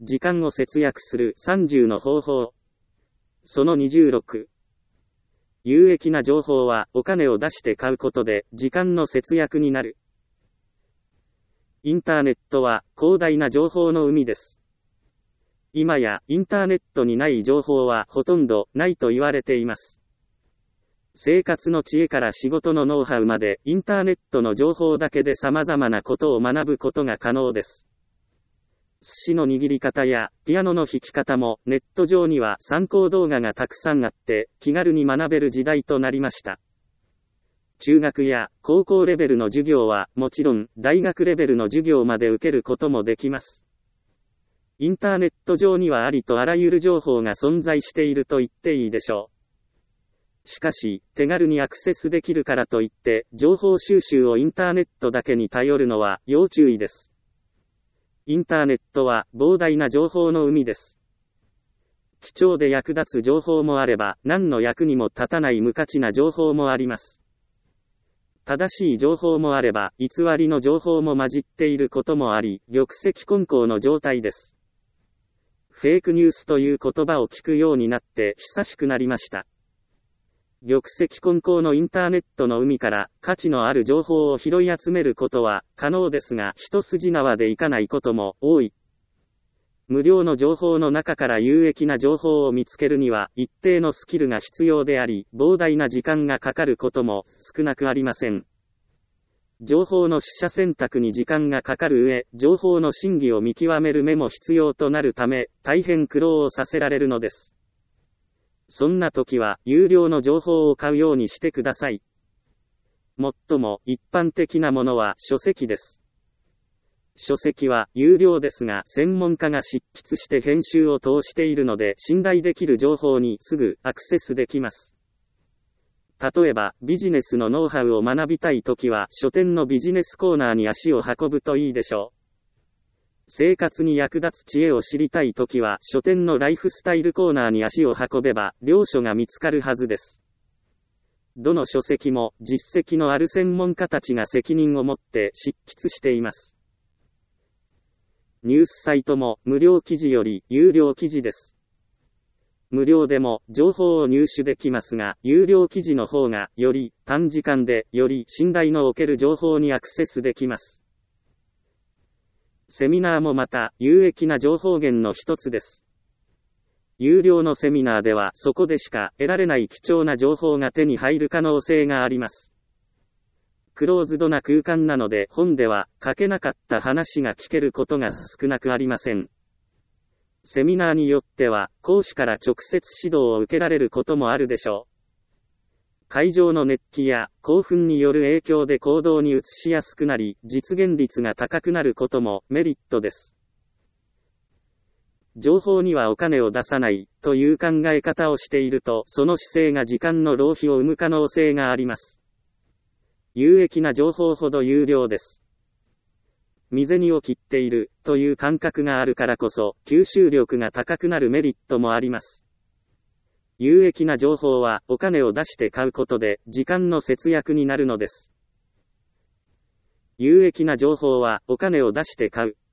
時間を節約する30の方法。その26。有益な情報はお金を出して買うことで時間の節約になる。インターネットは広大な情報の海です。今やインターネットにない情報はほとんどないと言われています。生活の知恵から仕事のノウハウまでインターネットの情報だけで様々なことを学ぶことが可能です。寿司の握り方やピアノの弾き方もネット上には参考動画がたくさんあって気軽に学べる時代となりました。中学や高校レベルの授業はもちろん大学レベルの授業まで受けることもできます。インターネット上にはありとあらゆる情報が存在していると言っていいでしょう。しかし、手軽にアクセスできるからといって情報収集をインターネットだけに頼るのは要注意です。インターネットは膨大な情報の海です。貴重で役立つ情報もあれば、何の役にも立たない無価値な情報もあります。正しい情報もあれば、偽りの情報も混じっていることもあり、玉石混交の状態です。フェイクニュースという言葉を聞くようになって久しくなりました。玉石混交のインターネットの海から価値のある情報を拾い集めることは可能ですが、一筋縄でいかないことも多い。無料の情報の中から有益な情報を見つけるには一定のスキルが必要であり、膨大な時間がかかることも少なくありません。情報の取捨選択に時間がかかる上、情報の真偽を見極める目も必要となるため、大変苦労をさせられるのです。そんな時は、有料の情報を買うようにしてください。最も一般的なものは書籍です。書籍は有料ですが、専門家が執筆して編集を通しているので、信頼できる情報にすぐアクセスできます。例えば、ビジネスのノウハウを学びたいときは、書店のビジネスコーナーに足を運ぶといいでしょう。生活に役立つ知恵を知りたいときは、書店のライフスタイルコーナーに足を運べば、良書が見つかるはずです。どの書籍も、実績のある専門家たちが責任を持って執筆しています。ニュースサイトも、無料記事より有料記事です。無料でも情報を入手できますが、有料記事の方がより短時間でより信頼のおける情報にアクセスできます。セミナーもまた有益な情報源の一つです。有料のセミナーではそこでしか得られない貴重な情報が手に入る可能性があります。クローズドな空間なので本では書けなかった話が聞けることが少なくありません。セミナーによっては、講師から直接指導を受けられることもあるでしょう。会場の熱気や興奮による影響で行動に移しやすくなり、実現率が高くなることもメリットです。情報にはお金を出さないという考え方をしていると、その姿勢が時間の浪費を生む可能性があります。有益な情報ほど有料です。身銭を切っているという感覚があるからこそ吸収力が高くなるメリットもあります。有益な情報はお金を出して買うことで時間の節約になるのです。有益な情報はお金を出して買う